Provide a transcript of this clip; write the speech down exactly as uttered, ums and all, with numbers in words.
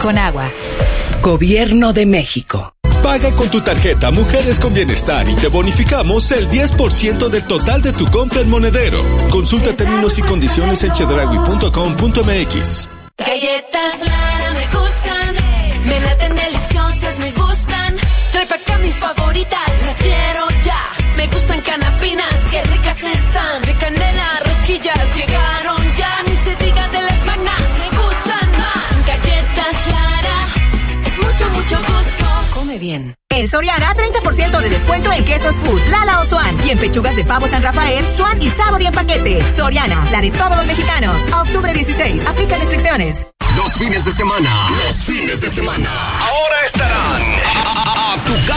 con agua. Gobierno de México. Paga con tu tarjeta Mujeres con Bienestar y te bonificamos el diez por ciento del total de tu compra en Monedero. Consulta términos y condiciones en chedraui punto com punto m x. Galletas Lara me gustan, me laten deliciosas, me gustan. Trae pa' acá mis favoritas, las quiero ya. Me gustan canapinas, qué ricas están. De canela, rosquillas, llegaron ya. Ni se diga de las magnas, me gustan más. Galletas Lara, es mucho, mucho gusto. Come bien. En Soriana, treinta por ciento de descuento en quesos Food, Lala o Swan. Y en pechugas de pavo San Rafael, Swan y Sabor y en paquete. Soriana, la de todos los mexicanos. A octubre dieciséis, aplica restricciones. Los fines de semana. Los fines de semana. Ahora estarán a, a, a tu